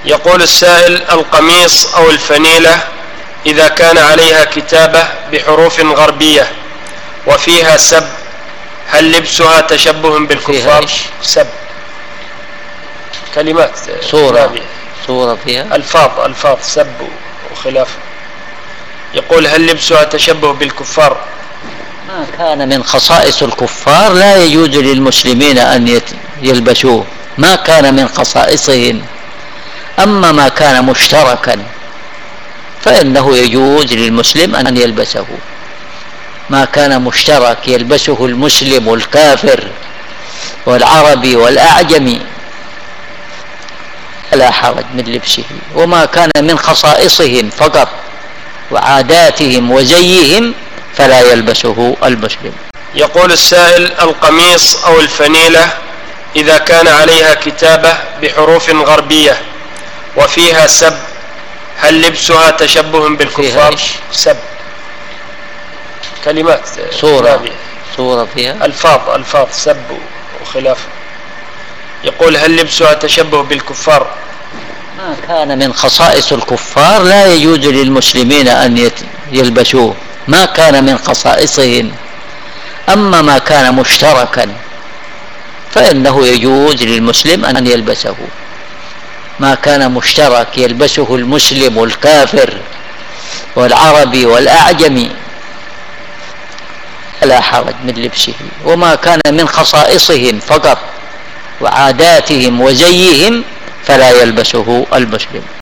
يقول السائل: القميص أو الفنيلة إذا كان عليها كتابة بحروف غربية وفيها سب، هل لبسها تشبه بالكفار؟ سب، كلمات، صورة فيها ألفاظ سب وخلافه. يقول: هل لبسها تشبه بالكفار؟ ما كان من خصائص الكفار لا يجوز للمسلمين أن يلبسوه، ما كان من خصائصهم. أما ما كان مشتركا فإنه يجوز للمسلم أن يلبسه. ما كان مشترك يلبسه المسلم والكافر والعربي والأعجمي لا حرج من لبسه. وما كان من خصائصهم فقط وعاداتهم وزيهم فلا يلبسه المسلم. يقول السائل: القميص أو الفنيلة إذا كان عليها كتابة بحروف غربية وفيها سب، هل لبسها تشبه بالكفار؟ سب، كلمات، صورة فيها ألفاظ سب وخلافه. يقول: هل لبسها تشبه بالكفار؟ ما كان من خصائص الكفار لا يجوز للمسلمين أن يلبسوه، ما كان من خصائصهم. أما ما كان مشتركا فإنه يجوز للمسلم أن يلبسه. ما كان مشترك يلبسه المسلم والكافر والعربي والأعجمي لا حرج من لبسه. وما كان من خصائصهم فقط وعاداتهم وزيهم فلا يلبسه المسلم.